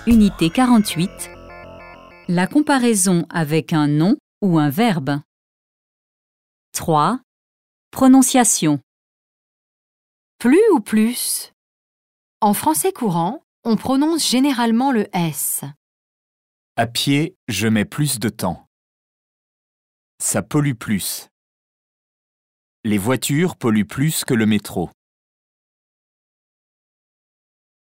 Unité 48. La comparaison avec un nom ou un verbe. 3. Prononciation. Plus ou plus? En français courant, on prononce généralement le S. À pied, je mets plus de temps. Ça pollue plus. Les voitures polluent plus que le métro.